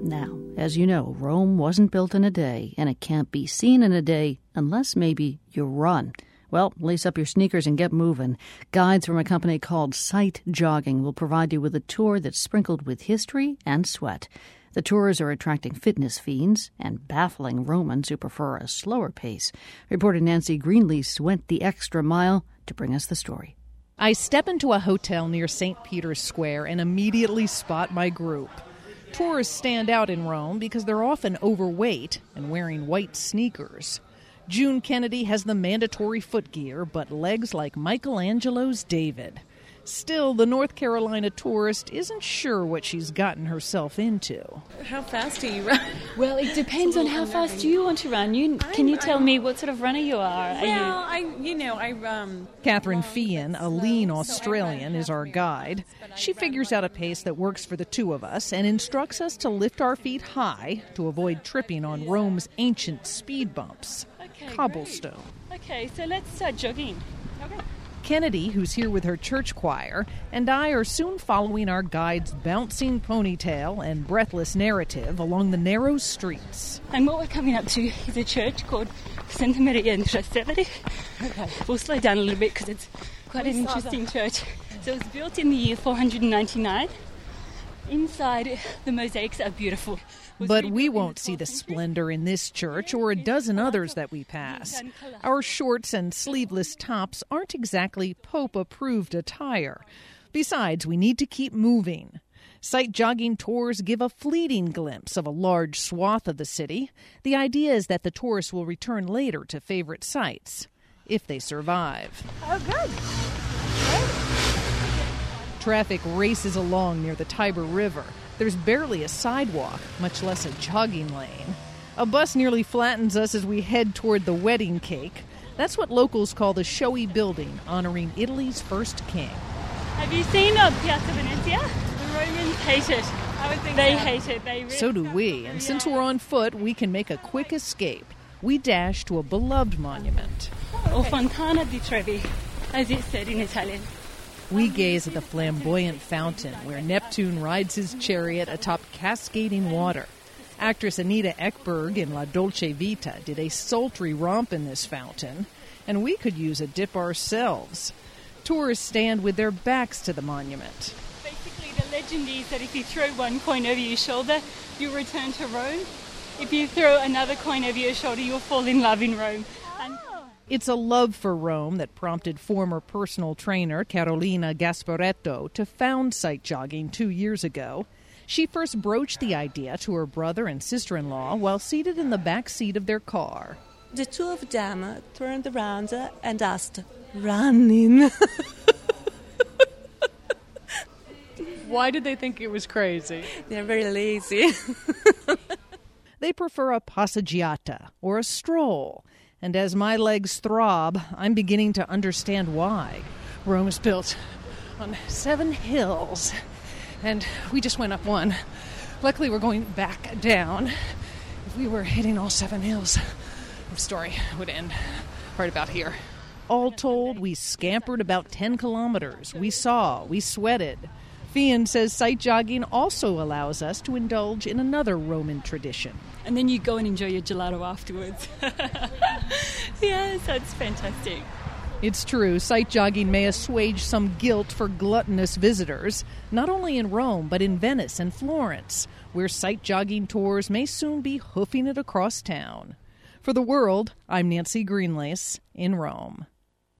Now, as you know, Rome wasn't built in a day, and it can't be seen in a day unless maybe you run. Well, lace up your sneakers and get moving. Guides from a company called Sight Jogging will provide you with a tour that's sprinkled with history and sweat. The tours are attracting fitness fiends and baffling Romans who prefer a slower pace. Reporter Nancy Greenlease went the extra mile to bring us the story. I step into a hotel near St. Peter's Square and immediately spot my group. Tourists stand out in Rome because they're often overweight and wearing white sneakers. June Kennedy has the mandatory footgear, but legs like Michelangelo's David. Still, the North Carolina tourist isn't sure what she's gotten herself into. How fast do you run? Well, it depends on how fast you want to run. Can you tell me what sort of runner you are? Catherine Feehan, a lean Australian, is our guide. She figures out a pace that works for the two of us and instructs us to lift our feet high to avoid tripping on Rome's ancient speed bumps. Okay, Cobblestone. great. Okay, so let's start jogging. Okay. Kennedy, who's here with her church choir, and I are soon following our guide's bouncing ponytail and breathless narrative along the narrow streets. And what we're coming up to is a church called Santa Maria in Trastevere. Okay. We'll slow down a little bit because it's quite an interesting church. So it was built in the year 499. Inside, the mosaics are beautiful. But we won't see the splendor in this church or a dozen others that we pass. Our shorts and sleeveless tops aren't exactly Pope-approved attire. Besides, we need to keep moving. Sight jogging tours give a fleeting glimpse of a large swath of the city. The idea is that the tourists will return later to favorite sites, if they survive. Oh, good. Traffic races along near the Tiber River. There's barely a sidewalk, much less a jogging lane. A bus nearly flattens us as we head toward the wedding cake. That's what locals call the showy building honoring Italy's first king. Have you seen Piazza Venezia? The Romans hate it. I would think they hate it. They really So do we, and since we're on foot, we can make a quick escape. We dash to a beloved monument. Or Fontana di Trevi, as it's said in Italian. We gaze at the flamboyant fountain where Neptune rides his chariot atop cascading water. Actress Anita Ekberg in La Dolce Vita did a sultry romp in this fountain, and we could use a dip ourselves. Tourists stand with their backs to the monument. Basically, the legend is that if you throw one coin over your shoulder, you'll return to Rome. If you throw another coin over your shoulder, you'll fall in love in Rome. It's a love for Rome that prompted former personal trainer Carolina Gasparetto to found Sight Jogging 2 years ago. She first broached the idea to her brother and sister-in-law while seated in the back seat of their car. The two of them turned around and asked, "Running?" Why did they think it was crazy? They're very lazy. They prefer a passeggiata or a stroll. And as my legs throb, I'm beginning to understand why. Rome is built on 7 hills, and we just went up one. Luckily, we're going back down. If we were hitting all 7 hills, the story would end right about here. All told, we scampered about 10 kilometers. We saw, we sweated. Feehan says sight jogging also allows us to indulge in another Roman tradition. And then you go and enjoy your gelato afterwards. Yeah, so it's fantastic. It's true, sight jogging may assuage some guilt for gluttonous visitors, not only in Rome, but in Venice and Florence, where sight jogging tours may soon be hoofing it across town. For The World, I'm Nancy Greenlease in Rome.